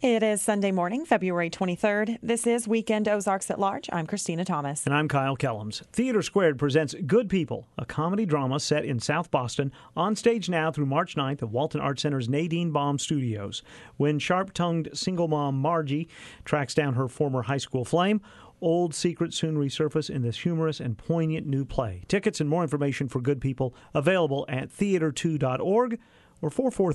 It is Sunday morning, February 23rd. This is Weekend Ozarks at Large. I'm Christina Thomas. And I'm Kyle Kellums. Theater Squared presents Good People, a comedy drama set in South Boston, on stage now through March 9th at Walton Art Center's Nadine Baum Studios. When sharp-tongued single mom Margie tracks down her former high school flame, old secrets soon resurface in this humorous and poignant new play. Tickets and more information for Good People available at theater2.org or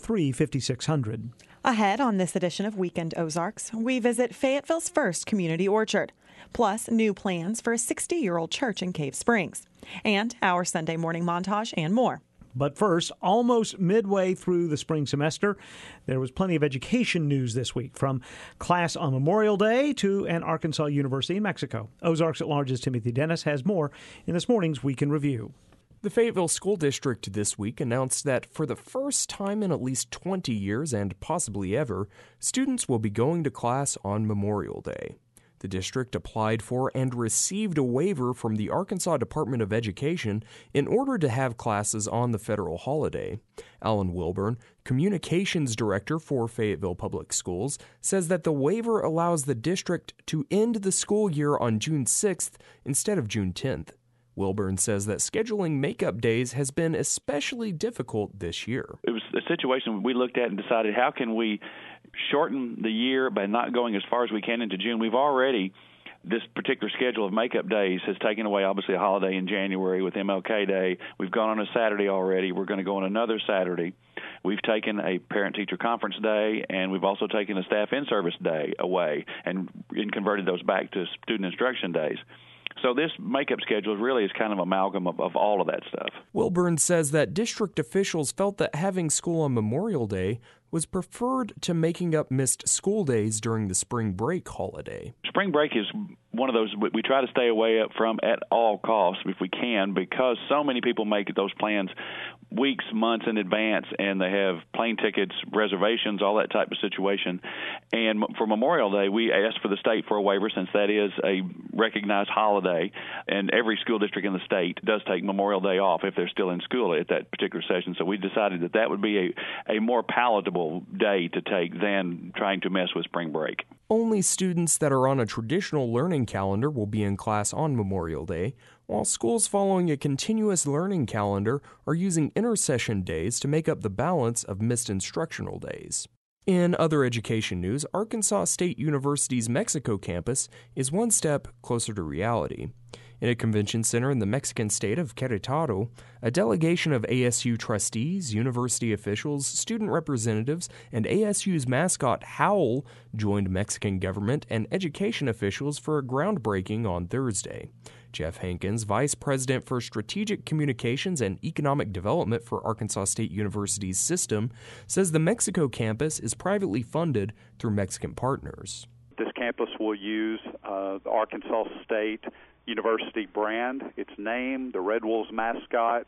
443-5600. Ahead on this edition of Weekend Ozarks, we visit Fayetteville's first community orchard, plus new plans for a 60-year-old church in Cave Springs, and our Sunday morning montage and more. But first, almost midway through the spring semester, there was plenty of education news this week, from class on Memorial Day to an Arkansas university in Mexico. Ozarks at Large's Timothy Dennis has more in this morning's Week in Review. The Fayetteville School District this week announced that for the first time in at least 20 years, and possibly ever, students will be going to class on Memorial Day. The district applied for and received a waiver from the Arkansas Department of Education in order to have classes on the federal holiday. Alan Wilburn, Communications Director for Fayetteville Public Schools, says that the waiver allows the district to end the school year on June 6th instead of June 10th. Wilburn says that scheduling makeup days has been especially difficult this year. It was a situation we looked at and decided, how can we shorten the year by not going as far as we can into June? We've already, this particular schedule of makeup days has taken away, obviously, a holiday in January with MLK Day. We've gone on a Saturday already. We're going to go on another Saturday. We've taken a parent-teacher conference day, and we've also taken a staff in-service day away and converted those back to student instruction days. So this makeup schedule really is kind of amalgam of all of that stuff. Wilburn says that district officials felt that having school on Memorial Day was preferred to making up missed school days during the spring break holiday. Spring break is one of those we try to stay away from at all costs if we can, because so many people make those plans weeks, months in advance, and they have plane tickets, reservations, all that type of situation. And for Memorial Day, we asked for the state for a waiver, since that is a recognized holiday, and every school district in the state does take Memorial Day off if they're still in school at that particular session. So we decided that that would be a more palatable day to take than trying to mess with spring break. Only students that are on a traditional learning calendar will be in class on Memorial Day, while schools following a continuous learning calendar are using intersession days to make up the balance of missed instructional days. In other education news, Arkansas State University's Mexico campus is one step closer to reality. In a convention center in the Mexican state of Querétaro, a delegation of ASU trustees, university officials, student representatives, and ASU's mascot Howl joined Mexican government and education officials for a groundbreaking on Thursday. Jeff Hankins, Vice President for Strategic Communications and Economic Development for Arkansas State University's system, says the Mexico campus is privately funded through Mexican partners. This campus will use the Arkansas State University brand, its name, the Red Wolves mascot.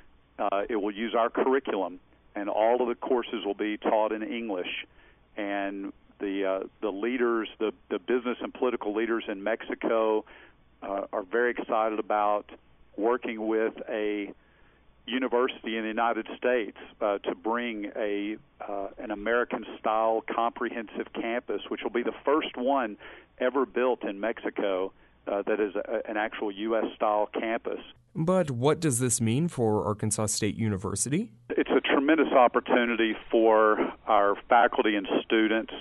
It will use our curriculum, and all of the courses will be taught in English. And the leaders, the business and political leaders in Mexico are very excited about working with a university in the United States to bring an American-style comprehensive campus, which will be the first one ever built in Mexico that is an actual U.S.-style campus. But what does this mean for Arkansas State University? It's a tremendous opportunity for our faculty and students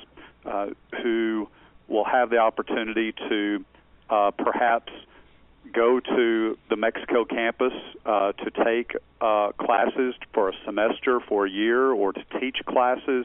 who will have the opportunity to perhaps go to the Mexico campus to take classes for a semester, for a year, or to teach classes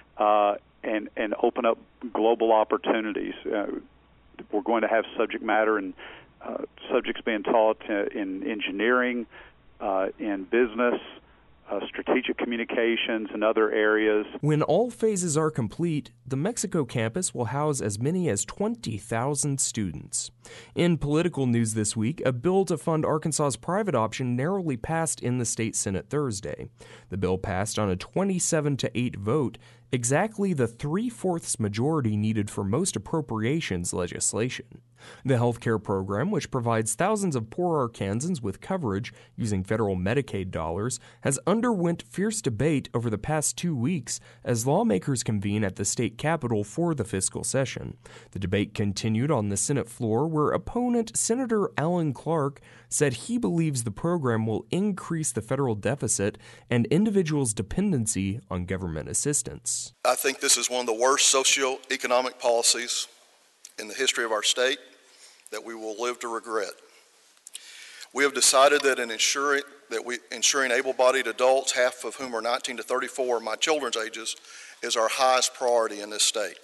and open up global opportunities. We're going to have subject matter and subjects being taught in engineering, in business, strategic communications, and other areas. When all phases are complete, the Mexico campus will house as many as 20,000 students. In political news this week, a bill to fund Arkansas's private option narrowly passed in the state Senate Thursday. The bill passed on a 27-8 vote, exactly the 3/4 majority needed for most appropriations legislation. The health care program, which provides thousands of poor Arkansans with coverage using federal Medicaid dollars, has underwent fierce debate over the past 2 weeks as lawmakers convene at the state capitol for the fiscal session. The debate continued on the Senate floor, where opponent Senator Alan Clark said he believes the program will increase the federal deficit and individuals' dependency on government assistance. I think this is one of the worst socioeconomic policies in the history of our state that we will live to regret. We have decided that ensuring able-bodied adults, half of whom are 19 to 34, my children's ages, is our highest priority in this state.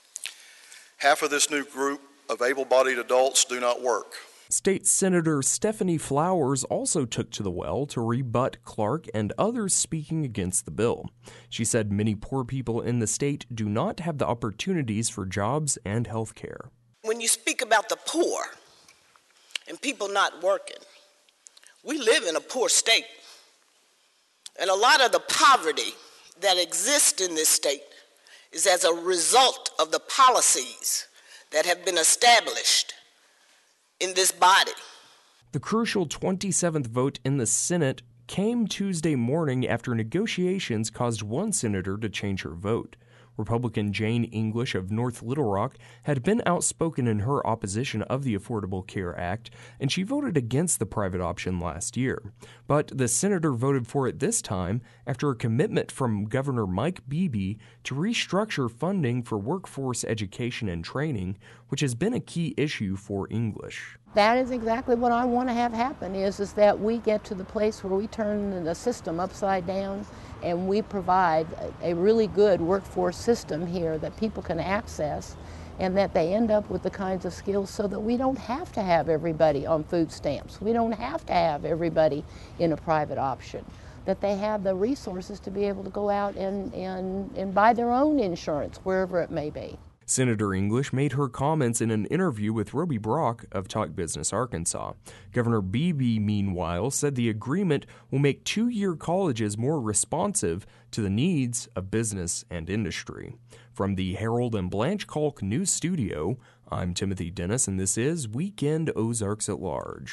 Half of this new group of able-bodied adults do not work. State Senator Stephanie Flowers also took to the well to rebut Clark and others speaking against the bill. She said many poor people in the state do not have the opportunities for jobs and health care. When you speak about the poor and people not working, we live in a poor state. And a lot of the poverty that exists in this state is as a result of the policies that have been established in this body. The crucial 27th vote in the Senate came Tuesday morning after negotiations caused one senator to change her vote. Republican Jane English of North Little Rock had been outspoken in her opposition of the Affordable Care Act, and she voted against the private option last year. But the senator voted for it this time after a commitment from Governor Mike Beebe to restructure funding for workforce education and training, which has been a key issue for English. That is exactly what I want to have happen, is that we get to the place where we turn the system upside down and we provide a really good workforce system here that people can access, and that they end up with the kinds of skills so that we don't have to have everybody on food stamps. We don't have to have everybody in a private option. That they have the resources to be able to go out and buy their own insurance wherever it may be. Senator English made her comments in an interview with Roby Brock of Talk Business Arkansas. Governor Beebe, meanwhile, said the agreement will make two-year colleges more responsive to the needs of business and industry. From the Harold and Blanche Kalk News Studio, I'm Timothy Dennis, and this is Weekend Ozarks at Large.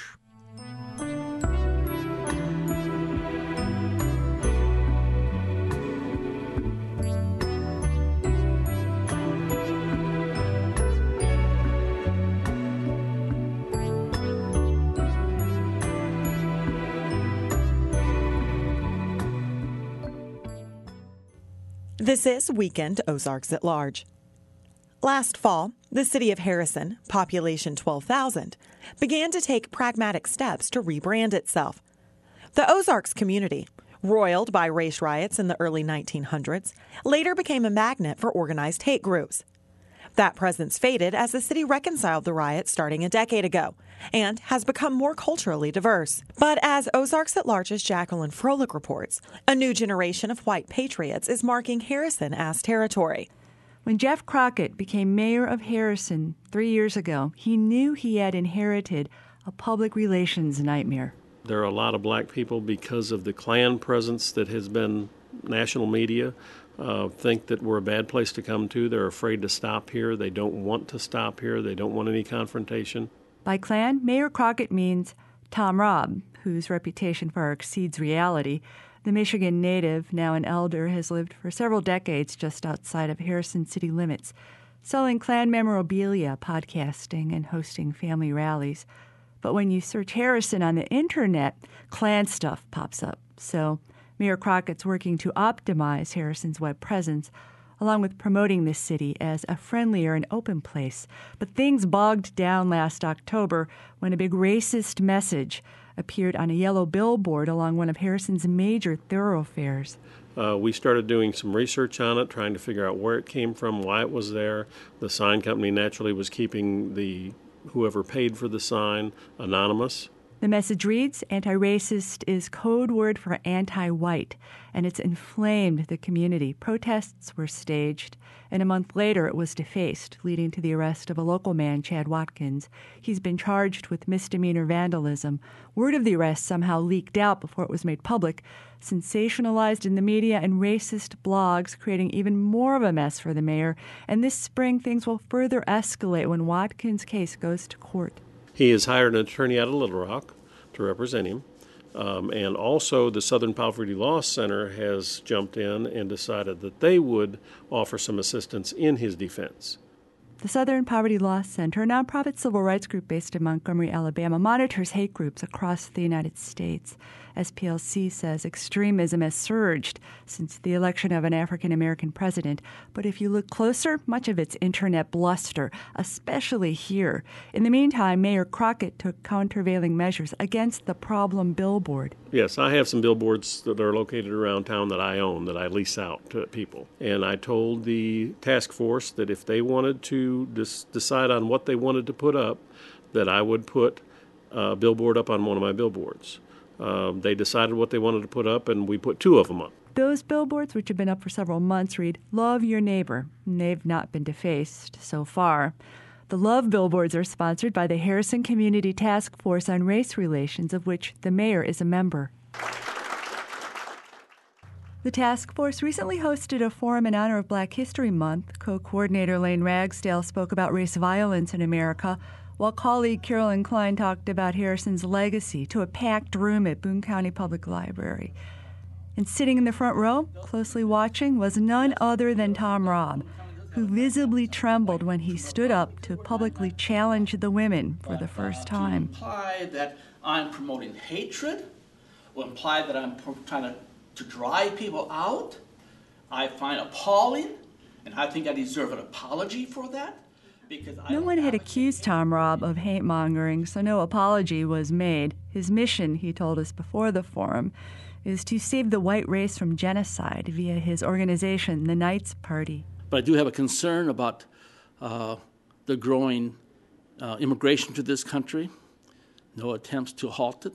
This is Weekend Ozarks at Large. Last fall, the city of Harrison, population 12,000, began to take pragmatic steps to rebrand itself. The Ozarks community, roiled by race riots in the early 1900s, later became a magnet for organized hate groups. That presence faded as the city reconciled the riots starting a decade ago and has become more culturally diverse. But as Ozarks at Large's Jacqueline Froelich reports, a new generation of white patriots is marking Harrison as territory. When Jeff Crockett became mayor of Harrison 3 years ago, he knew he had inherited a public relations nightmare. There are a lot of black people, because of the Klan presence that has been national media, think that we're a bad place to come to. They're afraid to stop here. They don't want to stop here. They don't want any confrontation. By Klan, Mayor Crockett means Tom Robb, whose reputation far exceeds reality. The Michigan native, now an elder, has lived for several decades just outside of Harrison city limits, selling Klan memorabilia, podcasting, and hosting family rallies. But when you search Harrison on the internet, Klan stuff pops up. So Mayor Crockett's working to optimize Harrison's web presence, along with promoting this city as a friendlier and open place. But things bogged down last October when a big racist message appeared on a yellow billboard along one of Harrison's major thoroughfares. We started doing some research on it, trying to figure out where it came from, why it was there. The sign company naturally was keeping whoever paid for the sign anonymous. The message reads, "Anti-racist is code word for anti-white," and it's inflamed the community. Protests were staged, and a month later it was defaced, leading to the arrest of a local man, Chad Watkins. He's been charged with misdemeanor vandalism. Word of the arrest somehow leaked out before it was made public, sensationalized in the media and racist blogs, creating even more of a mess for the mayor. And this spring, things will further escalate when Watkins' case goes to court. He has hired an attorney out of Little Rock to represent him. And also the Southern Poverty Law Center has jumped in and decided that they would offer some assistance in his defense. The Southern Poverty Law Center, a nonprofit civil rights group based in Montgomery, Alabama, monitors hate groups across the United States. SPLC says extremism has surged since the election of an African-American president. But if you look closer, much of it's internet bluster, especially here. In the meantime, Mayor Crockett took countervailing measures against the problem billboard. Yes, I have some billboards that are located around town that I own, that I lease out to people. And I told the task force that if they wanted to decide on what they wanted to put up, that I would put a billboard up on one of my billboards. They decided what they wanted to put up, and we put 2 of them up. Those billboards, which have been up for several months, read, "Love your neighbor." And they've not been defaced so far. The Love billboards are sponsored by the Harrison Community Task Force on Race Relations, of which the mayor is a member. The task force recently hosted a forum in honor of Black History Month. Co-coordinator Lane Ragsdale spoke about race violence in America, while colleague Carolyn Klein talked about Harrison's legacy to a packed room at Boone County Public Library. And sitting in the front row, closely watching, was none other than Tom Robb, who visibly trembled when he stood up to publicly challenge the women for the first time. To imply that I'm promoting hatred, or imply that I'm trying to drive people out, I find appalling, and I think I deserve an apology for that. No one had accused Tom Robb of hate-mongering, so no apology was made. His mission, he told us before the forum, is to save the white race from genocide via his organization, the Knights Party. But I do have a concern about the growing immigration to this country. No attempts to halt it.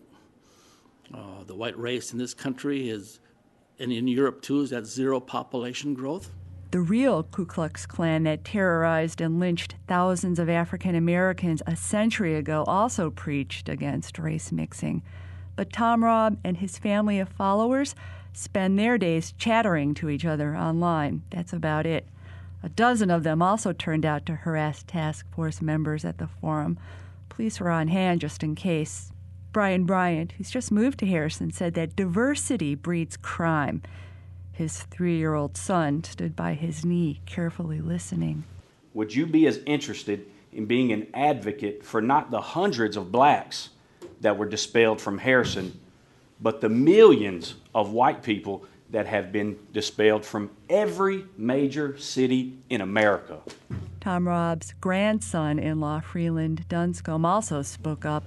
The white race in this country is, and in Europe too, is at 0 population growth. The real Ku Klux Klan that terrorized and lynched thousands of African Americans a century ago also preached against race mixing. But Tom Robb and his family of followers spend their days chattering to each other online. That's about it. A dozen of them also turned out to harass task force members at the forum. Police were on hand just in case. Brian Bryant, who's just moved to Harrison, said that diversity breeds crime. His 3-year-old son stood by his knee, carefully listening. Would you be as interested in being an advocate for not the hundreds of blacks that were dispelled from Harrison, but the millions of white people that have been dispelled from every major city in America? Tom Robb's grandson-in-law, Freeland Dunscombe, also spoke up.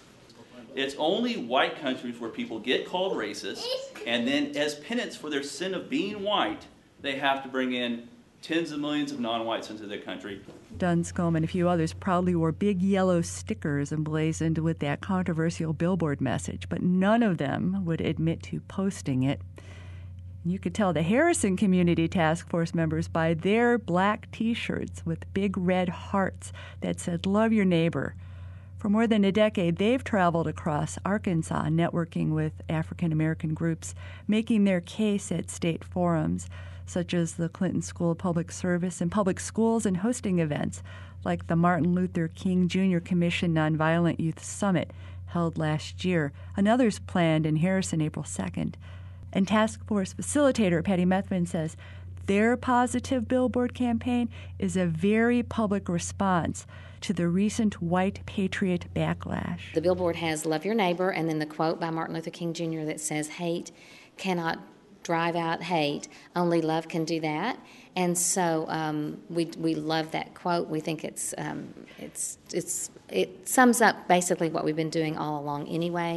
It's only white countries where people get called racist, and then as penance for their sin of being white, they have to bring in tens of millions of non-whites into their country. Dunscombe and a few others proudly wore big yellow stickers emblazoned with that controversial billboard message, but none of them would admit to posting it. You could tell the Harrison Community Task Force members by their black T-shirts with big red hearts that said, "Love your neighbor." For more than a decade, they've traveled across Arkansas, networking with African-American groups, making their case at state forums, such as the Clinton School of Public Service and public schools, and hosting events like the Martin Luther King Jr. Commission Nonviolent Youth Summit held last year. Another's planned in Harrison April 2nd. And task force facilitator Patty Methvin says their positive billboard campaign is a very public response to the recent white patriot backlash. The billboard has "Love your neighbor," and then the quote by Martin Luther King Jr. that says, "Hate cannot drive out hate, only love can do that." And so we love that quote. We think it sums up basically what we've been doing all along anyway.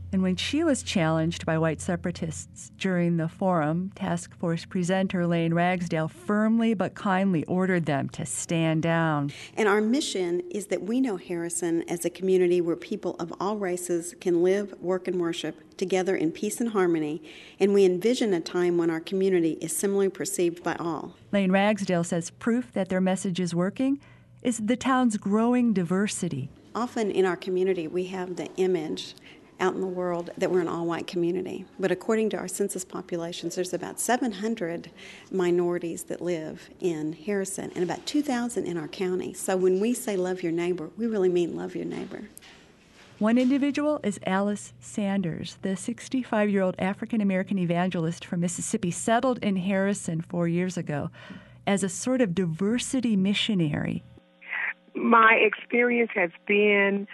And when she was challenged by white separatists during the forum, task force presenter Lane Ragsdale firmly but kindly ordered them to stand down. And our mission is that we know Harrison as a community where people of all races can live, work, and worship together in peace and harmony, and we envision a time when our community is similarly perceived by all. Lane Ragsdale says proof that their message is working is the town's growing diversity. Often in our community, we have the image out in the world that we're an all-white community. But according to our census populations, there's about 700 minorities that live in Harrison and about 2,000 in our county. So when we say love your neighbor, we really mean love your neighbor. One individual is Alice Sanders, the 65-year-old African-American evangelist from Mississippi, settled in Harrison 4 years ago as a sort of diversity missionary. My experience has been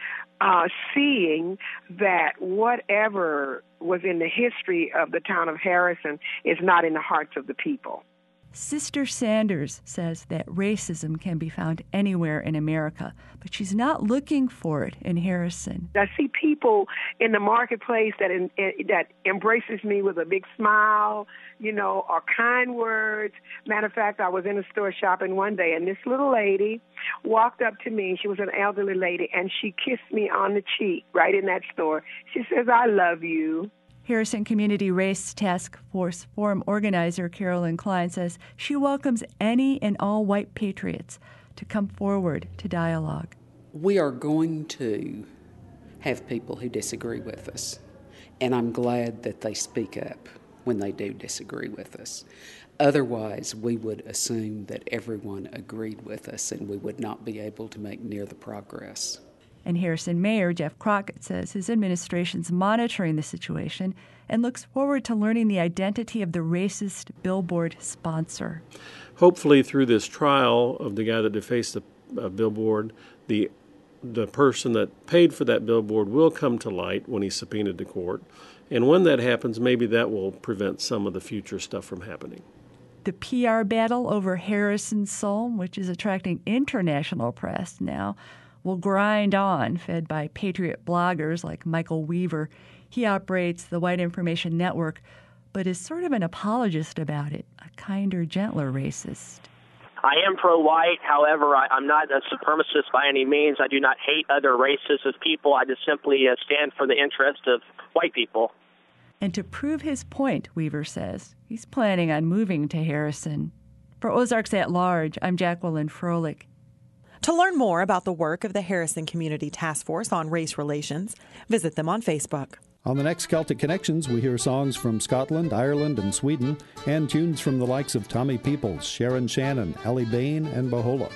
seeing that whatever was in the history of the town of Harrison is not in the hearts of the people. Sister Sanders says that racism can be found anywhere in America, but she's not looking for it in Harrison. I see people in the marketplace that embraces me with a big smile, or kind words. Matter of fact, I was in a store shopping one day, and this little lady walked up to me. She was an elderly lady, and she kissed me on the cheek right in that store. She says, "I love you." Harrison Community Race Task Force Forum organizer Carolyn Klein says she welcomes any and all white patriots to come forward to dialogue. We are going to have people who disagree with us, and I'm glad that they speak up when they do disagree with us. Otherwise, we would assume that everyone agreed with us and we would not be able to make near the progress. And Harrison Mayor Jeff Crockett says his administration's monitoring the situation and looks forward to learning the identity of the racist billboard sponsor. Hopefully through this trial of the guy that defaced the billboard, the person that paid for that billboard will come to light when he's subpoenaed to court. And when that happens, maybe that will prevent some of the future stuff from happening. The PR battle over Harrison's soul, which is attracting international press now, will grind on, fed by patriot bloggers like Michael Weaver. He operates the White Information Network, but is sort of an apologist about it, a kinder, gentler racist. I am pro-white. However, I'm not a supremacist by any means. I do not hate other races of people. I just simply stand for the interest of white people. And to prove his point, Weaver says, he's planning on moving to Harrison. For Ozarks at Large, I'm Jacqueline Froelich. To learn more about the work of the Harrison Community Task Force on Race Relations, visit them on Facebook. On the next Celtic Connections, we hear songs from Scotland, Ireland, and Sweden, and tunes from the likes of Tommy Peoples, Sharon Shannon, Ellie Bain, and Bahola.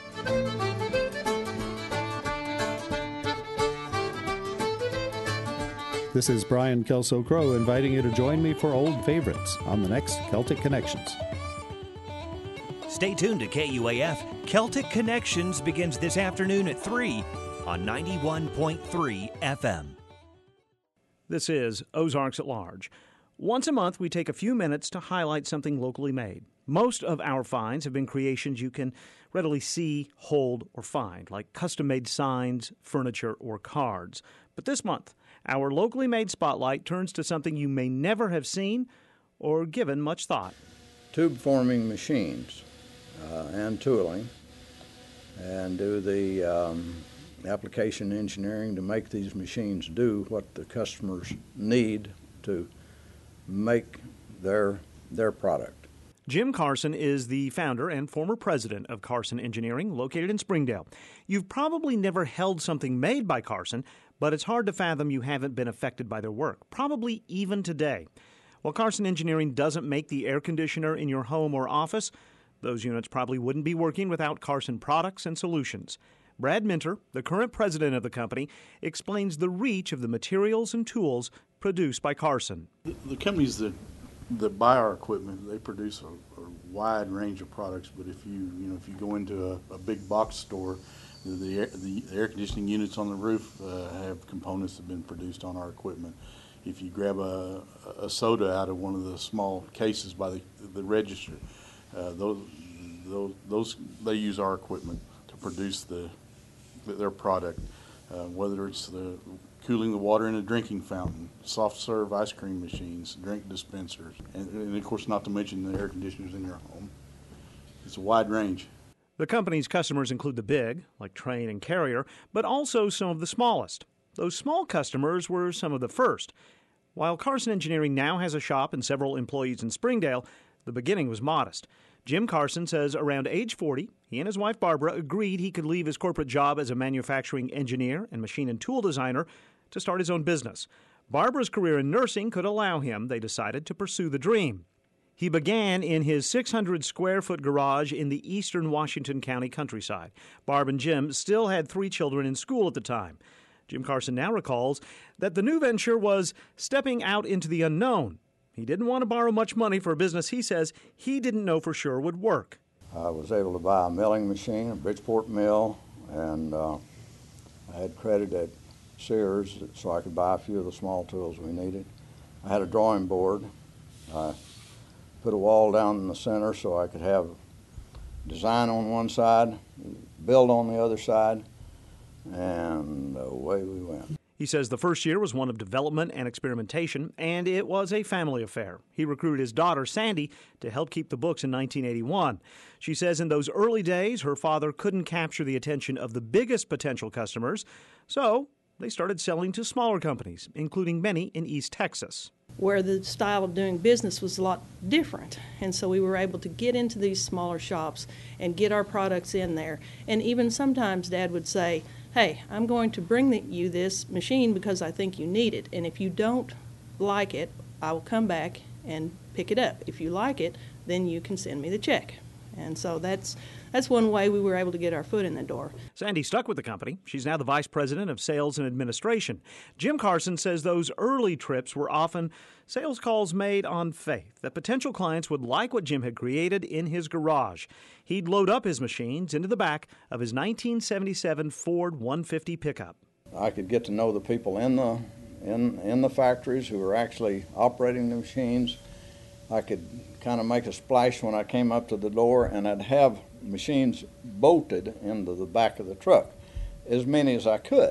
This is Brian Kelso-Crow inviting you to join me for Old Favorites on the next Celtic Connections. Stay tuned to KUAF. Celtic Connections begins this afternoon at 3 on 91.3 FM. This is Ozarks at Large. Once a month, we take a few minutes to highlight something locally made. Most of our finds have been creations you can readily see, hold, or find, like custom-made signs, furniture, or cards. But this month, our locally made spotlight turns to something you may never have seen or given much thought. Tube forming machines and tooling, and do the application engineering to make these machines do what the customers need to make their product. Jim Carson is the founder and former president of Carson Engineering, located in Springdale. You've probably never held something made by Carson, but it's hard to fathom you haven't been affected by their work, probably even today. While Carson Engineering doesn't make the air conditioner in your home or office, those units probably wouldn't be working without Carson products and solutions. Brad Minter, the current president of the company, explains the reach of the materials and tools produced by Carson. The companies that buy our equipment, they produce a wide range of products. But if you go into a big box store, the air conditioning units on the roof have components that have been produced on our equipment. If you grab a soda out of one of the small cases by the register, those they use our equipment to produce their product, whether it's the cooling the water in a drinking fountain, soft serve ice cream machines, drink dispensers, and of course not to mention the air conditioners in your home. It's a wide range. The company's customers include the big, like Trane and Carrier, but also some of the smallest. Those small customers were some of the first. While Carson Engineering now has a shop and several employees in Springdale, the beginning was modest. Jim Carson says around age 40, he and his wife Barbara agreed he could leave his corporate job as a manufacturing engineer and machine and tool designer to start his own business. Barbara's career in nursing could allow him, they decided, to pursue the dream. He began in his 600-square-foot garage in the eastern Washington County countryside. Barb and Jim still had 3 children in school at the time. Jim Carson now recalls that the new venture was stepping out into the unknown. He didn't want to borrow much money for a business he says he didn't know for sure would work. I was able to buy a milling machine, a Bridgeport mill, and I had credit at Sears so I could buy a few of the small tools we needed. I had a drawing board. I put a wall down in the center so I could have design on one side, build on the other side, and away we went. He says the first year was one of development and experimentation, and it was a family affair. He recruited his daughter, Sandy, to help keep the books in 1981. She says in those early days, her father couldn't capture the attention of the biggest potential customers, so they started selling to smaller companies, including many in East Texas, where the style of doing business was a lot different. And so we were able to get into these smaller shops and get our products in there. And even sometimes Dad would say, hey, I'm going to bring you this machine because I think you need it. And if you don't like it, I will come back and pick it up. If you like it, then you can send me the check. And so that's one way we were able to get our foot in the door. Sandy stuck with the company. She's now the vice president of sales and administration. Jim Carson says those early trips were often sales calls made on faith that potential clients would like what Jim had created in his garage. He'd load up his machines into the back of his 1977 Ford 150 pickup. I could get to know the people in the factories who were actually operating the machines. I could kind of make a splash when I came up to the door, and I'd have machines bolted into the back of the truck, as many as I could.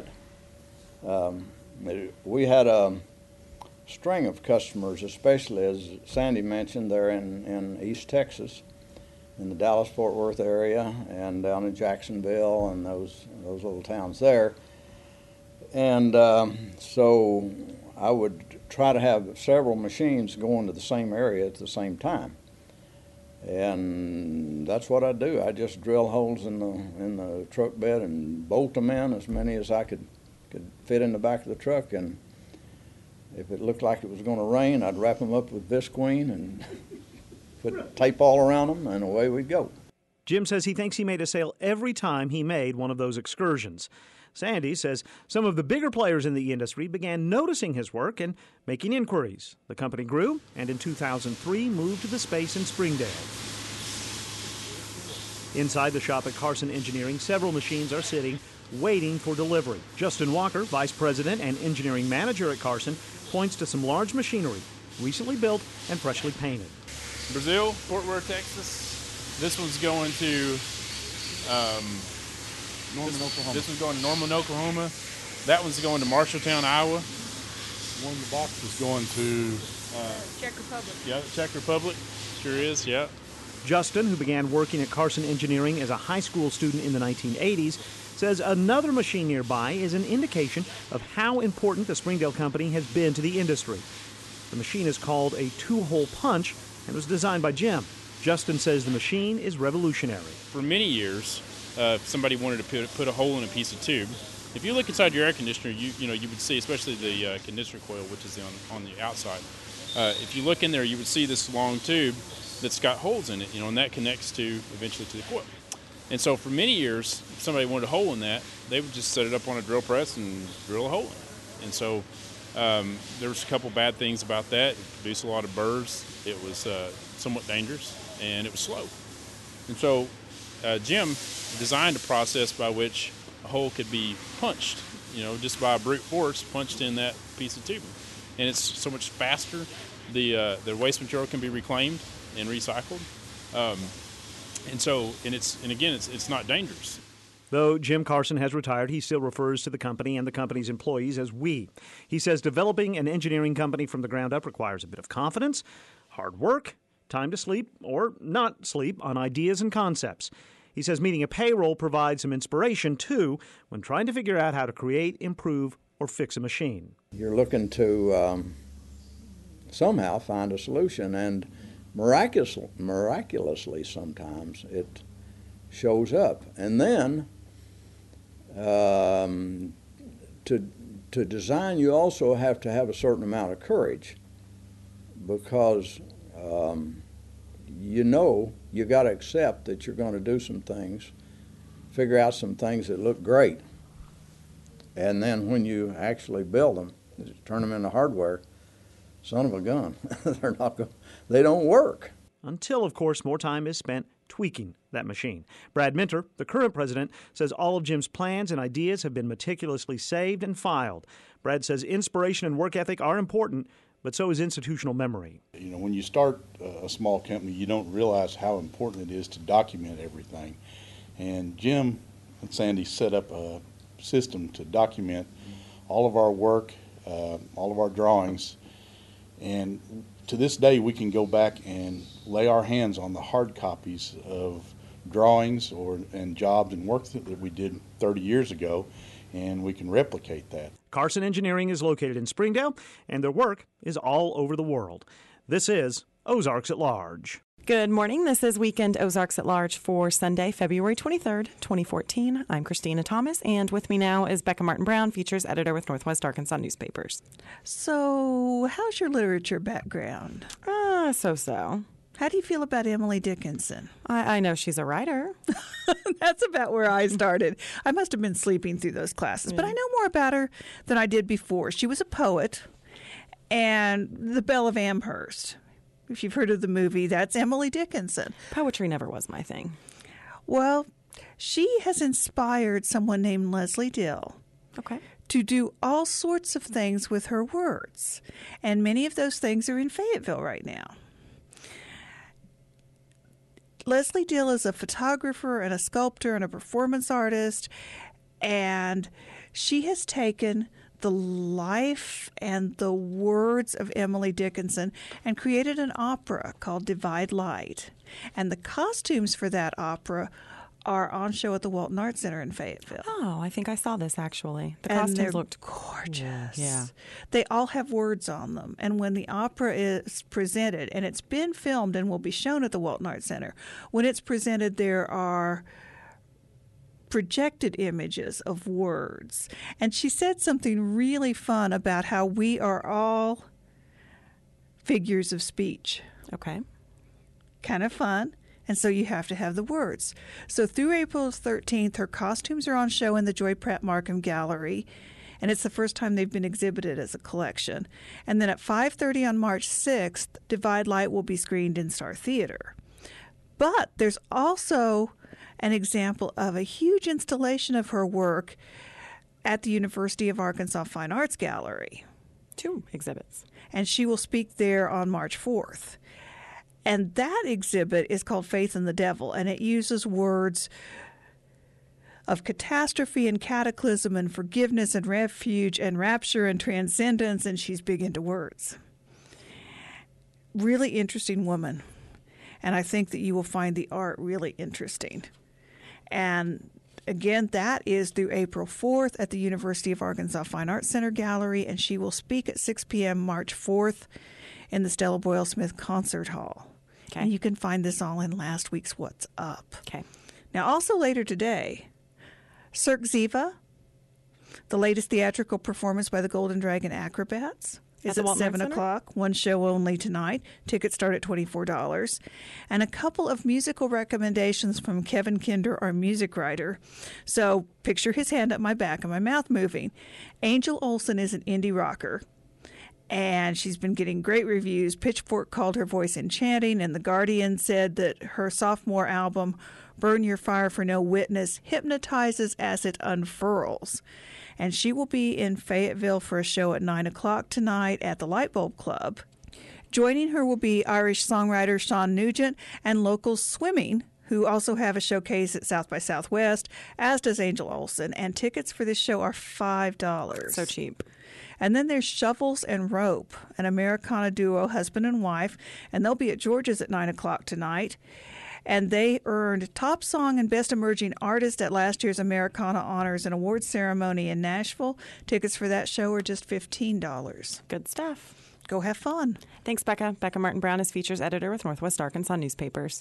We had a string of customers, especially as Sandy mentioned, there in East Texas, in the Dallas-Fort Worth area, and down in Jacksonville and those little towns there. And so I would try to have several machines going to the same area at the same time. And that's what I do. I just drill holes in the truck bed and bolt them in, as many as I could fit in the back of the truck. And if it looked like it was going to rain, I'd wrap them up with Visqueen and put tape all around them, and away we'd go. Jim says he thinks he made a sale every time he made one of those excursions. Sandy says some of the bigger players in the industry began noticing his work and making inquiries. The company grew, and in 2003 moved to the space in Springdale. Inside the shop at Carson Engineering, several machines are sitting, waiting for delivery. Justin Walker, vice president and engineering manager at Carson, points to some large machinery, recently built and freshly painted. Brazil, Fort Worth, Texas. This one's going to Norman, Oklahoma. This one's going to Norman, Oklahoma. That one's going to Marshalltown, Iowa. One in the box is going to Czech Republic. Yeah, Czech Republic. Sure is, yeah. Justin, who began working at Carson Engineering as a high school student in the 1980s, says another machine nearby is an indication of how important the Springdale company has been to the industry. The machine is called a two-hole punch and was designed by Jim. Justin says the machine is revolutionary. For many years, if somebody wanted to put a hole in a piece of tube, if you look inside your air conditioner, you would see, especially the condenser coil, which is on the outside. If you look in there, you would see this long tube that's got holes in it, and that connects to eventually to the coil. And so for many years, if somebody wanted a hole in that, they would just set it up on a drill press and drill a hole in it. And so there was a couple bad things about that. It produced a lot of burrs. It was somewhat dangerous, and it was slow. And so Jim designed a process by which a hole could be punched, just by brute force, punched in that piece of tubing. And it's so much faster. The waste material can be reclaimed and recycled. And again, it's not dangerous. Though Jim Carson has retired, he still refers to the company and the company's employees as we. He says developing an engineering company from the ground up requires a bit of confidence, hard work, time to sleep or not sleep on ideas and concepts. He says meeting a payroll provides some inspiration, too, when trying to figure out how to create, improve, or fix a machine. You're looking to somehow find a solution, and miraculously sometimes it shows up. And then to design, you also have to have a certain amount of courage, because you got to accept that you're going to do some things, figure out some things that look great, and then when you actually build them, turn them into hardware, son of a gun, they don't work. Until, of course, more time is spent tweaking that machine. Brad Minter, the current president, says all of Jim's plans and ideas have been meticulously saved and filed. Brad says inspiration and work ethic are important, but so is institutional memory. You know, when you start a small company, you don't realize how important it is to document everything. And Jim and Sandy set up a system to document all of our work, all of our drawings, and to this day we can go back and lay our hands on the hard copies of drawings and jobs and work that we did 30 years ago, and we can replicate that. Carson Engineering is located in Springdale, and their work is all over the world. This is Ozarks at Large. Good morning. This is Weekend Ozarks at Large for Sunday, February 23rd, 2014. I'm Christina Thomas, and with me now is Becca Martin-Brown, features editor with Northwest Arkansas Newspapers. So, how's your literature background? So-so. How do you feel about Emily Dickinson? I know she's a writer. That's about where I started. I must have been sleeping through those classes, but I know more about her than I did before. She was a poet, and The Belle of Amherst. If you've heard of the movie, that's Emily Dickinson. Poetry never was my thing. Well, she has inspired someone named Leslie Dill to do all sorts of things with her words. And many of those things are in Fayetteville right now. Leslie Dill is a photographer and a sculptor and a performance artist, and she has taken the life and the words of Emily Dickinson and created an opera called Divide Light. And the costumes for that opera are on show at the Walton Arts Center in Fayetteville. Oh, I think I saw this actually. The and costumes they're looked gorgeous. Yeah. They all have words on them. And when the opera is presented, and it's been filmed and will be shown at the Walton Arts Center, when it's presented, there are projected images of words. And she said something really fun about how we are all figures of speech. Okay. Kind of fun. And so you have to have the words. So through April 13th, her costumes are on show in the Joy Pratt Markham Gallery, and it's the first time they've been exhibited as a collection. And then at 5:30 on March 6th, Divide Light will be screened in Star Theater. But there's also an example of a huge installation of her work at the University of Arkansas Fine Arts Gallery. 2 exhibits. And she will speak there on March 4th. And that exhibit is called Faith in the Devil, and it uses words of catastrophe and cataclysm and forgiveness and refuge and rapture and transcendence, and she's big into words. Really interesting woman. And I think that you will find the art really interesting. And again, that is through April 4th at the University of Arkansas Fine Arts Center Gallery, and she will speak at 6 p.m. March 4th in the Stella Boyle Smith Concert Hall. Okay. And you can find this all in last week's What's Up. Okay. Now, also later today, Cirque Ziva, the latest theatrical performance by the Golden Dragon Acrobats, is at 7 o'clock. One show only tonight. Tickets start at $24. And a couple of musical recommendations from Kevin Kinder, our music writer. So picture his hand up my back and my mouth moving. Angel Olsen is an indie rocker, and she's been getting great reviews. Pitchfork called her voice enchanting, and The Guardian said that her sophomore album, Burn Your Fire for No Witness, hypnotizes as it unfurls. And she will be in Fayetteville for a show at 9 o'clock tonight at the Lightbulb Club. Joining her will be Irish songwriter Sean Nugent and local swimming who also have a showcase at South by Southwest, as does Angel Olsen, and tickets for this show are $5. So cheap. And then there's Shovels and Rope, an Americana duo, husband and wife, and they'll be at George's at 9 o'clock tonight. And they earned Top Song and Best Emerging Artist at last year's Americana Honors and Awards ceremony in Nashville. Tickets for that show are just $15. Good stuff. Go have fun. Thanks, Becca. Becca Martin Brown is features editor with Northwest Arkansas Newspapers.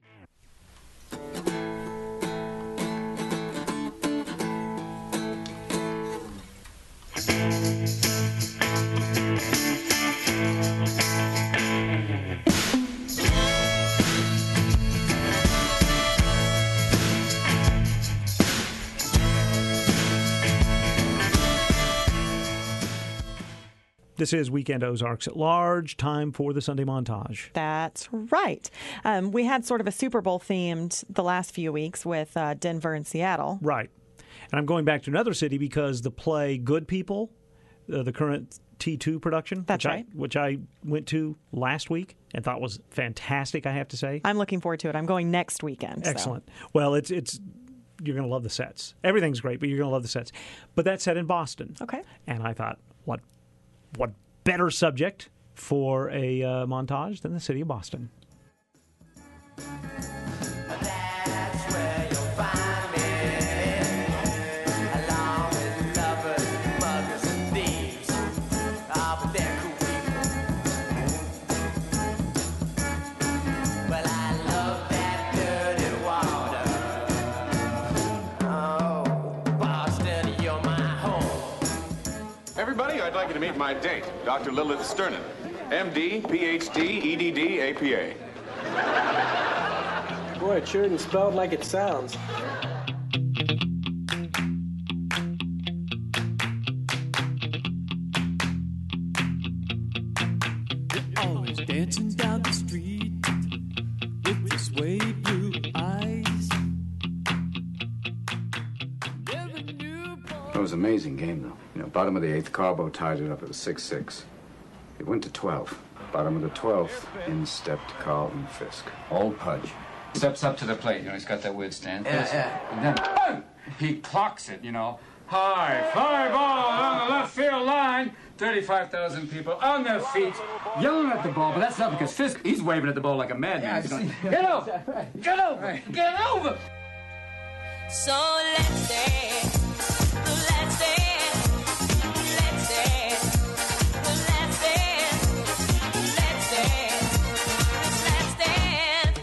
This is Weekend Ozarks at Large. Time for the Sunday Montage. That's right. We had sort of a Super Bowl themed the last few weeks with Denver and Seattle. Right. And I'm going back to another city because the play Good People, the current T2 production, which I went to last week and thought was fantastic, I have to say. I'm looking forward to it. I'm going next weekend. Excellent. So. Well, it's you're going to love the sets. Everything's great, but you're going to love the sets. But that's set in Boston. Okay. And I thought, what better subject for a montage than the city of Boston? Everybody, I'd like you to meet my date, Dr. Lilith Sternin, MD, PhD, EDD, APA. Boy, it sure isn't spelled like it sounds. You're always dancing down the street with your sway blue eyes. It was an amazing game, though. You know, bottom of the 8th, Carbo tied it up. It was 6-6. It went to 12. Bottom of the 12th, in stepped Carlton Fisk. Old Pudge. Steps up to the plate, you know, he's got that weird stance. Yeah. And then, boom! He clocks it, you know. High fly ball on the left field line. 35,000 people on their feet, yelling at the ball, but that's not because Fisk, he's waving at the ball like a madman. Get over! Get over! Get over! So let's dance. Let's dance. Let's dance. Let's dance. Let's dance. Let's dance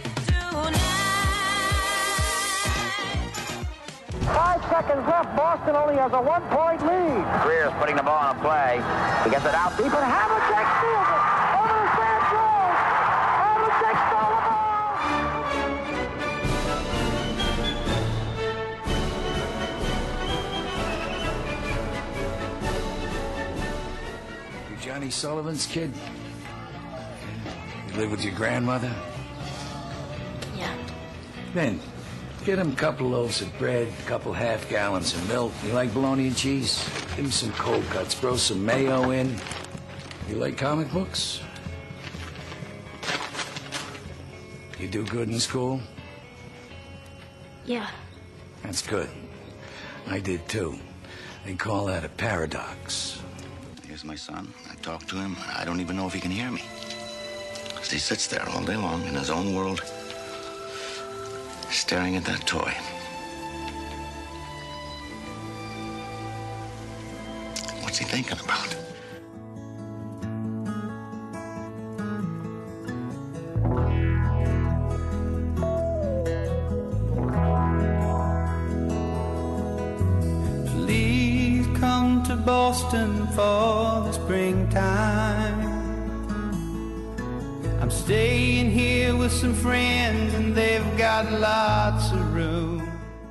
tonight. 5 seconds left. Boston only has a 1-point lead. Greer's putting the ball on a play. He gets it out deep. But Havlicek steals it. Over the sand throws. Havlicek stole the ball. Johnny Sullivan's kid? You live with your grandmother? Yeah. Then, get him a couple loaves of bread, a couple half gallons of milk. You like bologna and cheese? Give him some cold cuts, throw some mayo in. You like comic books? You do good in school? Yeah. That's good. I did too. They call that a paradox. Here's my son. I talk to him. I don't even know if he can hear me. 'Cause he sits there all day long in his own world, staring at that toy. What's he thinking about? Please come to Boston for the springtime. I'm staying here with some friends and they've got lots of room.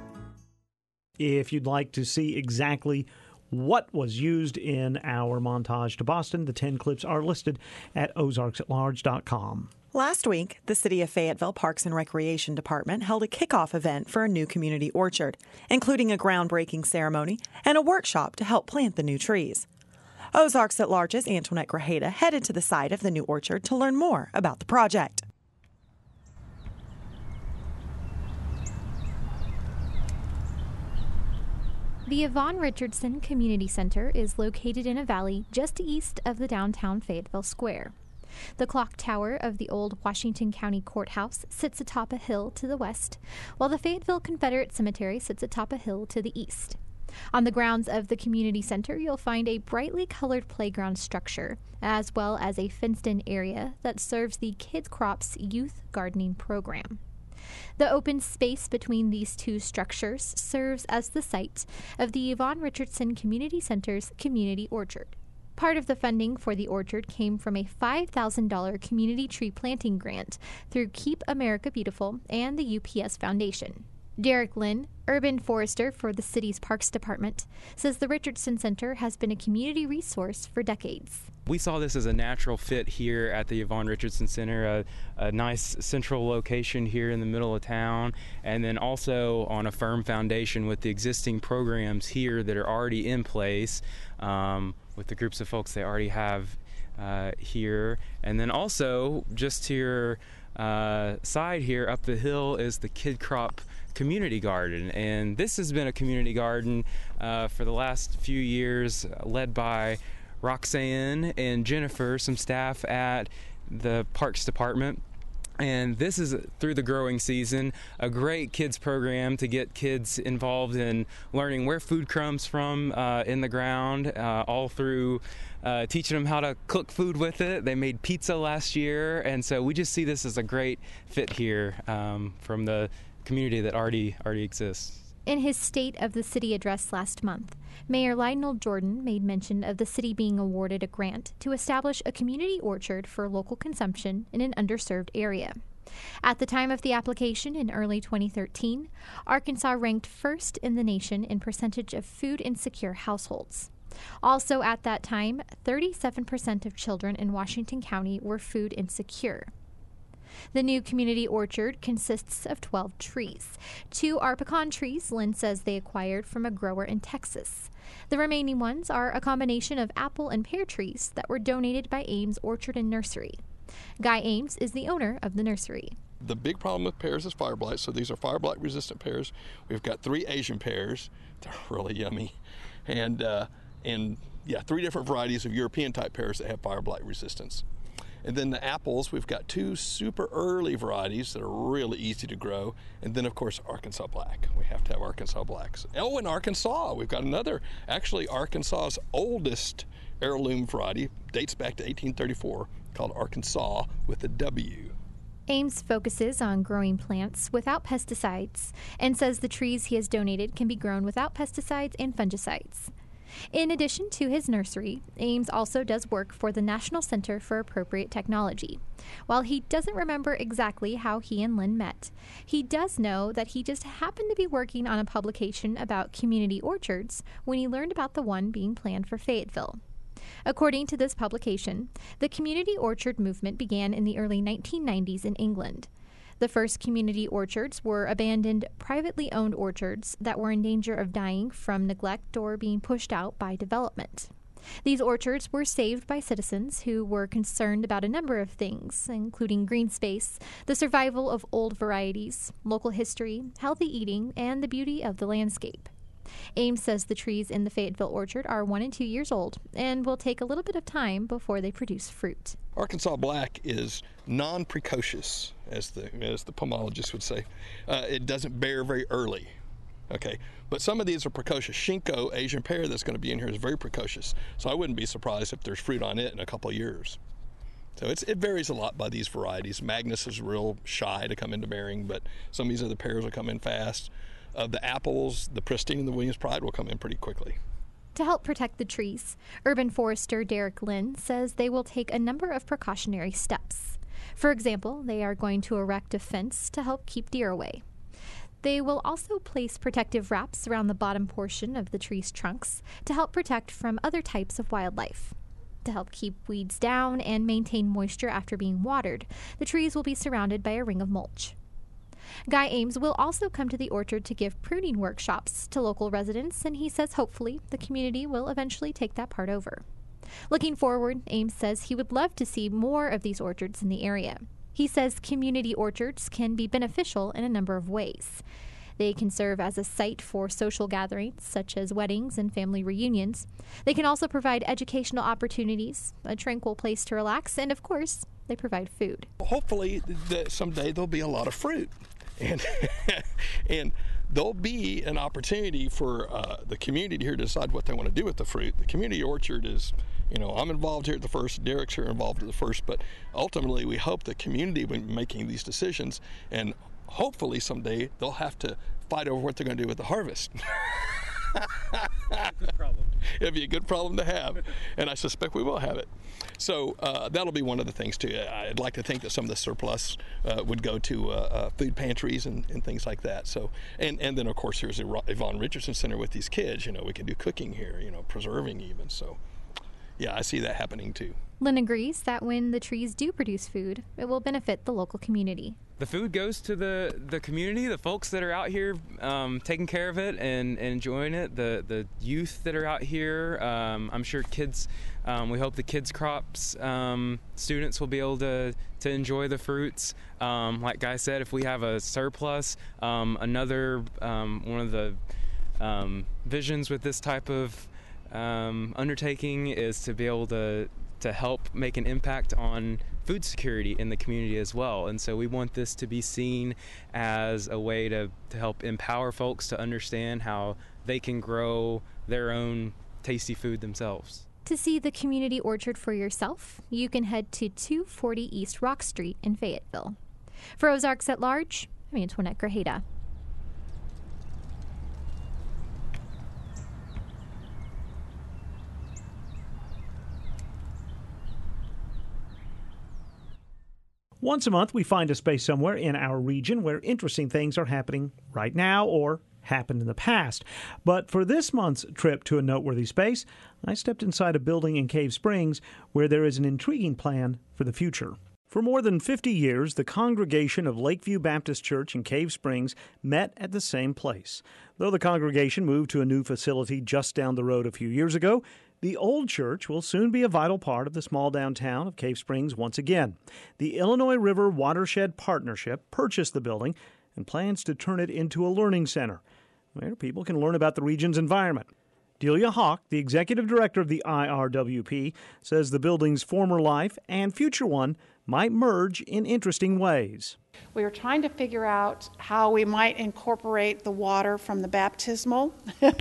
If you'd like to see exactly what was used in our montage to Boston, the 10 clips are listed at ozarksatlarge.com. Last week, the City of Fayetteville Parks and Recreation Department held a kickoff event for a new community orchard, including a groundbreaking ceremony and a workshop to help plant the new trees. Ozarks at Large's Antoinette Grajeda headed to the site of the new orchard to learn more about the project. The Yvonne Richardson Community Center is located in a valley just east of the downtown Fayetteville Square. The clock tower of the old Washington County Courthouse sits atop a hill to the west, while the Fayetteville Confederate Cemetery sits atop a hill to the east. On the grounds of the community center, you'll find a brightly colored playground structure, as well as a fenced-in area that serves the Kids Crops youth gardening program. The open space between these two structures serves as the site of the Yvonne Richardson Community Center's community orchard. Part of the funding for the orchard came from a $5,000 community tree planting grant through Keep America Beautiful and the UPS Foundation. Derek Lynn, urban forester for the city's Parks Department, says the Richardson Center has been a community resource for decades. We saw this as a natural fit here at the Yvonne Richardson Center, a nice central location here in the middle of town, and then also on a firm foundation with the existing programs here that are already in place with the groups of folks they already have here. And then also just to your side here up the hill is the Kid Crop Community Garden, and this has been a community garden for the last few years led by Roxanne and Jennifer, some staff at the Parks Department. And this is, through the growing season, a great kids program to get kids involved in learning where food comes from in the ground, all through teaching them how to cook food with it. They made pizza last year, and so we just see this as a great fit here from the community that already exists. In his State of the City address last month, Mayor Lionel Jordan made mention of the city being awarded a grant to establish a community orchard for local consumption in an underserved area. At the time of the application in early 2013, Arkansas ranked first in the nation in percentage of food insecure households. Also at that time, 37% of children in Washington County were food insecure. The new community orchard consists of 12 trees. 2 are pecan trees Lynn says they acquired from a grower in Texas. The remaining ones are a combination of apple and pear trees that were donated by Ames Orchard and Nursery. Guy Ames is the owner of the nursery. The big problem with pears is fire blight, so these are fire blight resistant pears. We've got 3 Asian pears. They're really yummy. And 3 different varieties of European type pears that have fire blight resistance. And then the apples, we've got 2 super early varieties that are really easy to grow. And then, of course, Arkansas Black. We have to have Arkansas Blacks. Oh, and Arkansas. We've got another, actually Arkansas's oldest heirloom variety, dates back to 1834, called Arkansas with a W. Ames focuses on growing plants without pesticides and says the trees he has donated can be grown without pesticides and fungicides. In addition to his nursery, Ames also does work for the National Center for Appropriate Technology. While he doesn't remember exactly how he and Lynn met, he does know that he just happened to be working on a publication about community orchards when he learned about the one being planned for Fayetteville. According to this publication, the community orchard movement began in the early 1990s in England. The first community orchards were abandoned, privately owned orchards that were in danger of dying from neglect or being pushed out by development. These orchards were saved by citizens who were concerned about a number of things, including green space, the survival of old varieties, local history, healthy eating, and the beauty of the landscape. Ames says the trees in the Fayetteville orchard are 1 and 2 years old and will take a little bit of time before they produce fruit. Arkansas Black is non-precocious, as the pomologists would say. It doesn't bear very early. Okay, but some of these are precocious. Shinko Asian pear that's going to be in here is very precocious, so I wouldn't be surprised if there's fruit on it in a couple of years. So it varies a lot by these varieties. Magnus is real shy to come into bearing, but some of these other pears will come in fast. The apples, the Pristine and the Williams Pride will come in pretty quickly. To help protect the trees, urban forester Derek Lynn says they will take a number of precautionary steps. For example, they are going to erect a fence to help keep deer away. They will also place protective wraps around the bottom portion of the tree's trunks to help protect from other types of wildlife. To help keep weeds down and maintain moisture after being watered, the trees will be surrounded by a ring of mulch. Guy Ames will also come to the orchard to give pruning workshops to local residents, and he says hopefully the community will eventually take that part over. Looking forward, Ames says he would love to see more of these orchards in the area. He says community orchards can be beneficial in a number of ways. They can serve as a site for social gatherings, such as weddings and family reunions. They can also provide educational opportunities, a tranquil place to relax, and of course, they provide food. Hopefully, someday there'll be a lot of fruit. And there'll be an opportunity for the community here to decide what they want to do with the fruit. The community orchard is, I'm involved here at the first, Derek's here involved at the first, but ultimately we hope the community will be making these decisions, and hopefully someday they'll have to fight over what they're going to do with the harvest. Good problem. It'd be a good problem to have, and I suspect we will have it. So that'll be one of the things too. I'd like to think that some of the surplus would go to food pantries and things like that. So, and then of course here's the Yvonne Richardson Center with these kids. We can do cooking here, preserving even. So, yeah, I see that happening too. Lynn agrees that when the trees do produce food, it will benefit the local community. The food goes to the community, the folks that are out here taking care of it and enjoying it, the youth that are out here. I'm sure kids, we hope the kids' crops students will be able to enjoy the fruits. Like Guy said, if we have a surplus, another one of the visions with this type of undertaking is to be able to help make an impact on food security in the community as well. And so we want this to be seen as a way to help empower folks to understand how they can grow their own tasty food themselves. To see the community orchard for yourself, you can head to 240 East Rock Street in Fayetteville. For Ozarks at Large, I'm Antoinette Grajeda. Once a month, we find a space somewhere in our region where interesting things are happening right now or happened in the past. But for this month's trip to a noteworthy space, I stepped inside a building in Cave Springs where there is an intriguing plan for the future. For more than 50 years, the congregation of Lakeview Baptist Church in Cave Springs met at the same place. Though the congregation moved to a new facility just down the road a few years ago, the old church will soon be a vital part of the small downtown of Cave Springs once again. The Illinois River Watershed Partnership purchased the building and plans to turn it into a learning center where people can learn about the region's environment. Delia Hawk, the executive director of the IRWP, says the building's former life and future one might merge in interesting ways. We were trying to figure out how we might incorporate the water from the baptismal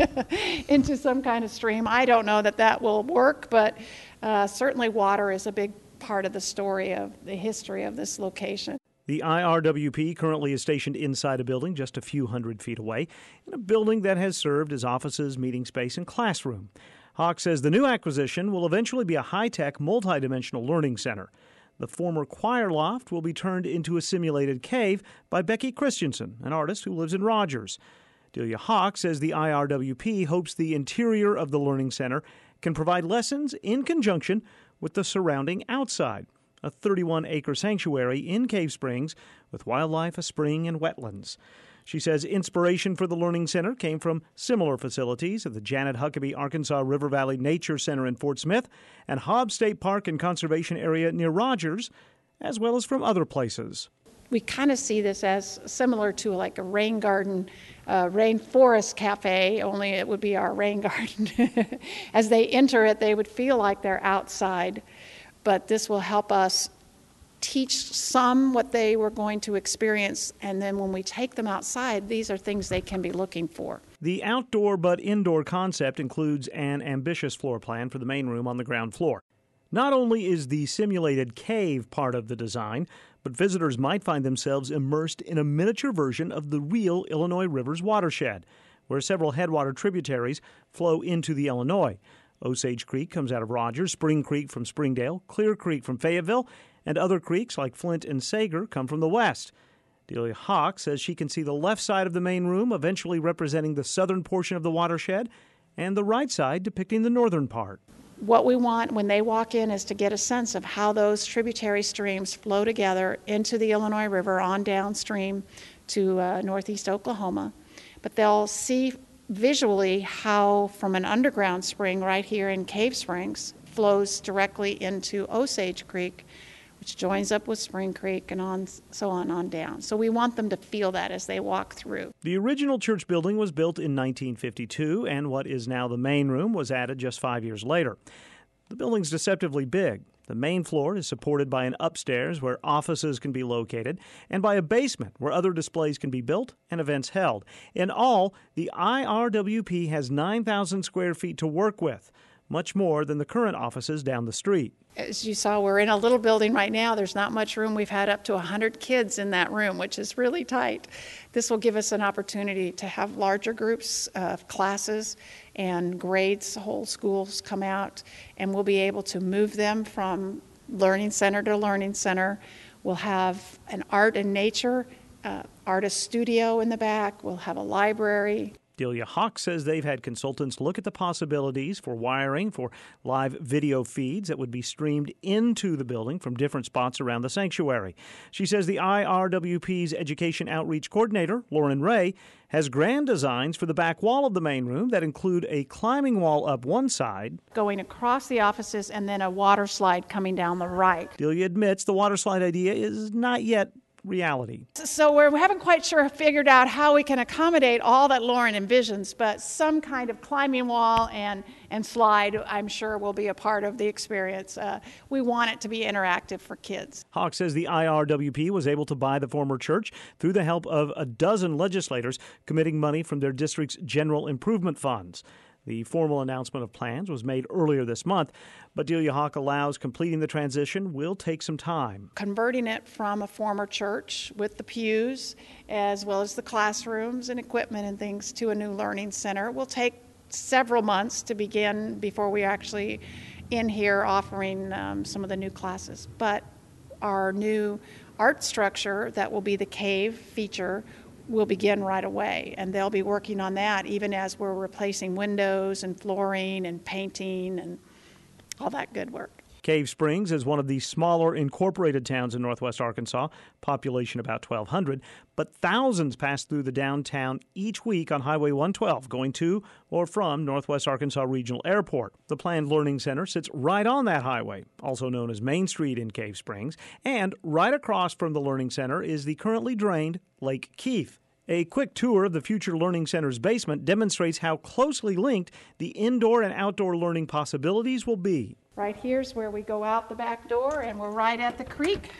into some kind of stream. I don't know that will work, but certainly water is a big part of the story of the history of this location. The IRWP currently is stationed inside a building just a few hundred feet away, in a building that has served as offices, meeting space, and classroom. Hawk says the new acquisition will eventually be a high-tech, multidimensional learning center. The former choir loft will be turned into a simulated cave by Becky Christensen, an artist who lives in Rogers. Delia Hawk says the IRWP hopes the interior of the learning center can provide lessons in conjunction with the surrounding outside, a 31-acre sanctuary in Cave Springs with wildlife, a spring, and wetlands. She says inspiration for the Learning Center came from similar facilities at the Janet Huckabee Arkansas River Valley Nature Center in Fort Smith and Hobbs State Park and Conservation Area near Rogers, as well as from other places. We kind of see this as similar to like a rain garden, rainforest cafe, only it would be our rain garden. As they enter it, they would feel like they're outside, but this will help us teach some what they were going to experience, and then when we take them outside, these are things they can be looking for. The outdoor but indoor concept includes an ambitious floor plan for the main room on the ground floor. Not only is the simulated cave part of the design, but visitors might find themselves immersed in a miniature version of the real Illinois River's watershed, where several headwater tributaries flow into the Illinois. Osage Creek comes out of Rogers, Spring Creek from Springdale, Clear Creek from Fayetteville, and other creeks like Flint and Sager come from the west. Delia Hawk says she can see the left side of the main room eventually representing the southern portion of the watershed and the right side depicting the northern part. What we want when they walk in is to get a sense of how those tributary streams flow together into the Illinois River on downstream to northeast Oklahoma. But they'll see visually how from an underground spring right here in Cave Springs flows directly into Osage Creek, which joins up with Spring Creek and so on down. So we want them to feel that as they walk through. The original church building was built in 1952, and what is now the main room was added just 5 years later. The building's deceptively big. The main floor is supported by an upstairs where offices can be located and by a basement where other displays can be built and events held. In all, the IRWP has 9,000 square feet to work with, much more than the current offices down the street. As you saw, we're in a little building right now. There's not much room. We've had up to 100 kids in that room, which is really tight. This will give us an opportunity to have larger groups of classes and grades, whole schools come out, and we'll be able to move them from learning center to learning center. We'll have an art and nature artist studio in the back. We'll have a library. Delia Hawk says they've had consultants look at the possibilities for wiring for live video feeds that would be streamed into the building from different spots around the sanctuary. She says the IRWP's Education Outreach Coordinator, Lauren Ray, has grand designs for the back wall of the main room that include a climbing wall up one side, going across the offices, and then a water slide coming down the right. Delia admits the water slide idea is not yet reality. So we haven't quite figured out how we can accommodate all that Lauren envisions, but some kind of climbing wall and slide, I'm sure, will be a part of the experience. We want it to be interactive for kids. Hawk says the IRWP was able to buy the former church through the help of a dozen legislators committing money from their district's general improvement funds. The formal announcement of plans was made earlier this month, but Delia Hawk allows completing the transition will take some time. Converting it from a former church with the pews, as well as the classrooms and equipment and things, to a new learning center will take several months to begin before we actually in here offering some of the new classes. But our new art structure that will be the cave feature will begin right away, and they'll be working on that even as we're replacing windows and flooring and painting and all that good work. Cave Springs is one of the smaller incorporated towns in northwest Arkansas, population about 1,200, but thousands pass through the downtown each week on Highway 112 going to or from Northwest Arkansas Regional Airport. The planned learning center sits right on that highway, also known as Main Street in Cave Springs, and right across from the learning center is the currently drained Lake Keith. A quick tour of the future learning center's basement demonstrates how closely linked the indoor and outdoor learning possibilities will be. Right here's where we go out the back door, and we're right at the creek.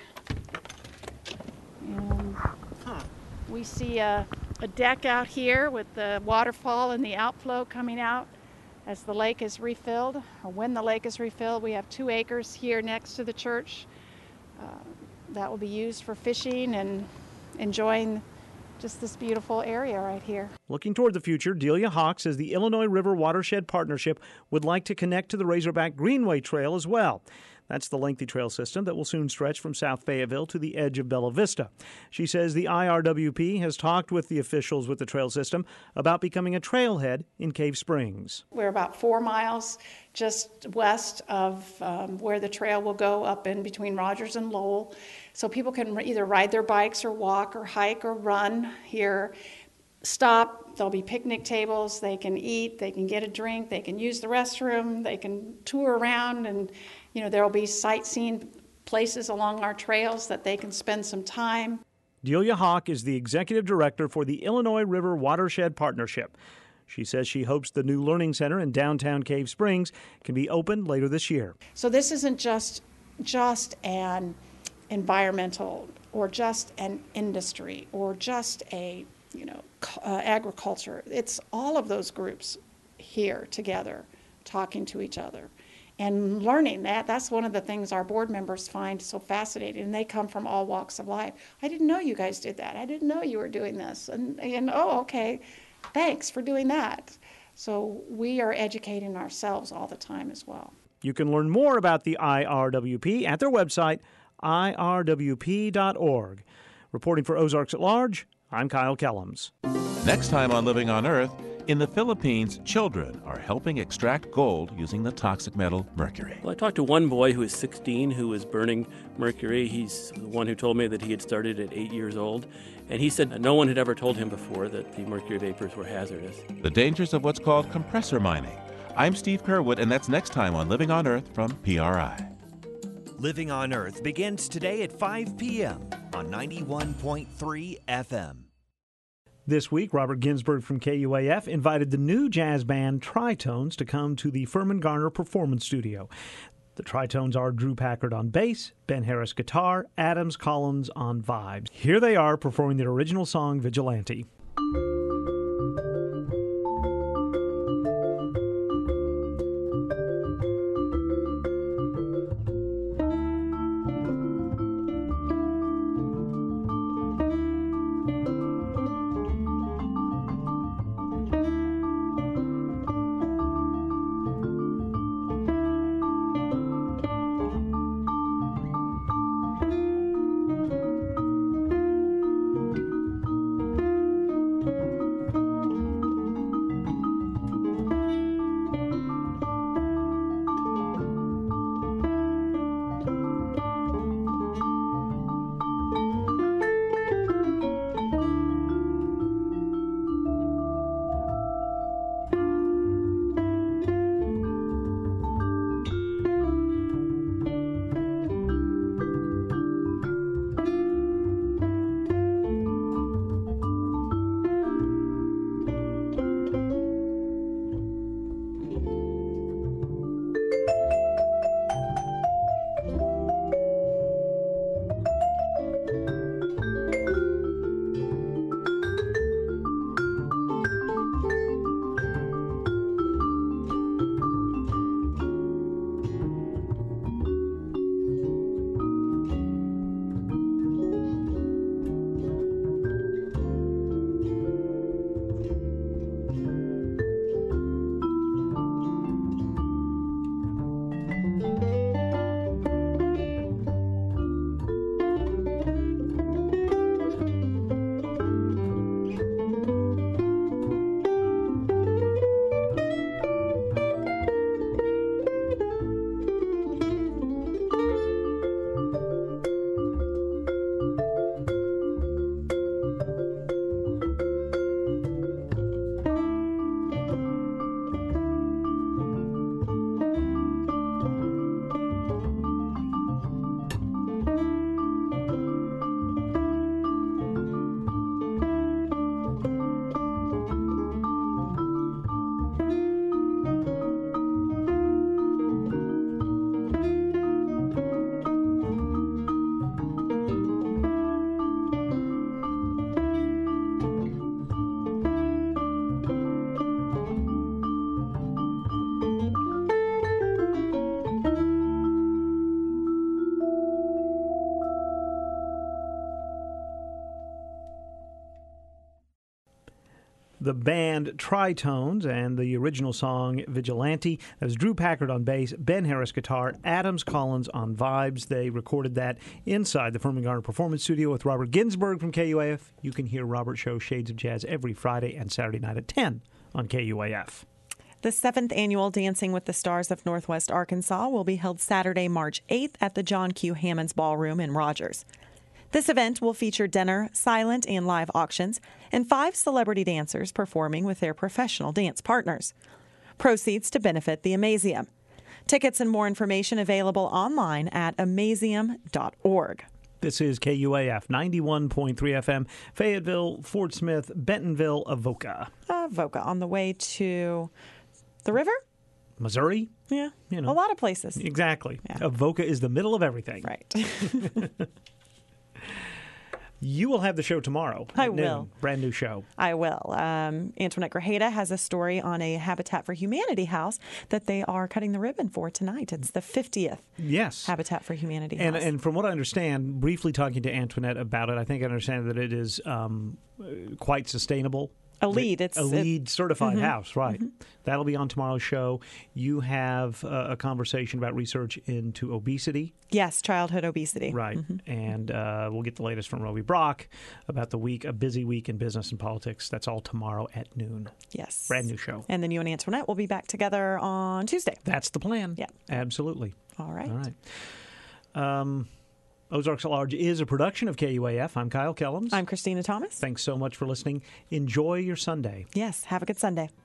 And we see a deck out here with the waterfall and the outflow coming out as the lake is refilled, or when the lake is refilled. We have 2 acres here next to the church that will be used for fishing and enjoying just this beautiful area right here. Looking toward the future, Delia Hawk says the Illinois River Watershed Partnership would like to connect to the Razorback Greenway Trail as well. That's the lengthy trail system that will soon stretch from South Fayetteville to the edge of Bella Vista. She says the IRWP has talked with the officials with the trail system about becoming a trailhead in Cave Springs. We're about 4 miles just west of where the trail will go, up in between Rogers and Lowell. So people can either ride their bikes or walk or hike or run here, stop. There'll be picnic tables. They can eat, they can get a drink, they can use the restroom, they can tour around, and there'll be sightseeing places along our trails that they can spend some time. Delia Hawk is the executive director for the Illinois River Watershed Partnership. She says she hopes the new learning center in downtown Cave Springs can be opened later this year. So this isn't just an environmental or just an industry or just a agriculture. It's all of those groups here together talking to each other and learning that. That's one of the things our board members find so fascinating, and they come from all walks of life. I didn't know you guys did that. I didn't know you were doing this. And oh, okay, thanks for doing that. So we are educating ourselves all the time as well. You can learn more about the IRWP at their website, irwp.org. Reporting for Ozarks at Large, I'm Kyle Kellums. Next time on Living on Earth, in the Philippines, children are helping extract gold using the toxic metal mercury. Well, I talked to one boy who was 16 who was burning mercury. He's the one who told me that he had started at 8 years old. And he said no one had ever told him before that the mercury vapors were hazardous. The dangers of what's called compressor mining. I'm Steve Kerwood, and that's next time on Living on Earth from PRI. Living on Earth begins today at 5 p.m. on 91.3 FM. This week, Robert Ginsburg from KUAF invited the new jazz band Tritones to come to the Furman Garner Performance Studio. The Tritones are Drew Packard on bass, Ben Harris guitar, Adams Collins on vibes. Here they are performing their original song, Vigilante. The band Tritones and the original song Vigilante. That was Drew Packard on bass, Ben Harris guitar, Adams Collins on vibes. They recorded that inside the Furman Garner Performance Studio with Robert Ginsburg from KUAF. You can hear Robert show Shades of Jazz every Friday and Saturday night at 10 on KUAF. The 7th annual Dancing with the Stars of Northwest Arkansas will be held Saturday, March 8th at the John Q. Hammonds Ballroom in Rogers. This event will feature dinner, silent and live auctions, and 5 celebrity dancers performing with their professional dance partners. Proceeds to benefit the Amazium. Tickets and more information available online at amazium.org. This is KUAF 91.3 FM, Fayetteville, Fort Smith, Bentonville, Avoca. Avoca on the way to the river? Missouri? Yeah, you know. A lot of places. Exactly. Yeah. Avoca is the middle of everything. Right. You will have the show tomorrow. I at noon. will. Brand new show. I will. Antoinette Grajeda has a story on a Habitat for Humanity house that they are cutting the ribbon for tonight. It's the 50th Habitat for Humanity house. And from what I understand, briefly talking to Antoinette about it, I think I understand that it is quite sustainable. A LEED. It's a LEED certified house, right. Mm-hmm. That'll be on tomorrow's show. You have a conversation about research into obesity. Yes, childhood obesity. Right. Mm-hmm. And we'll get the latest from Roby Brock about the week, a busy week in business and politics. That's all tomorrow at noon. Yes. Brand new show. And then you and Antoinette will be back together on Tuesday. That's the plan. Yeah. Absolutely. All right. All right. Ozarks at Large is a production of KUAF. I'm Kyle Kellums. I'm Christina Thomas. Thanks so much for listening. Enjoy your Sunday. Yes, have a good Sunday.